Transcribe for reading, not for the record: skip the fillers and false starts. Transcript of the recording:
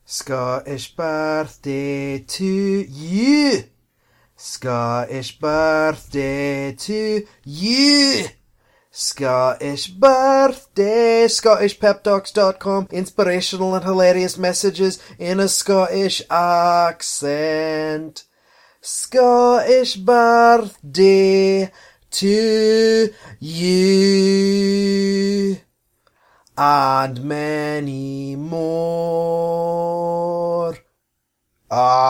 Scottish birthday to you. Scottish birthday to you. Scottish birthday. ScottishPeptalks.com. Inspirational and hilarious messages in a Scottish accent. Scottish birthday to you. And many more.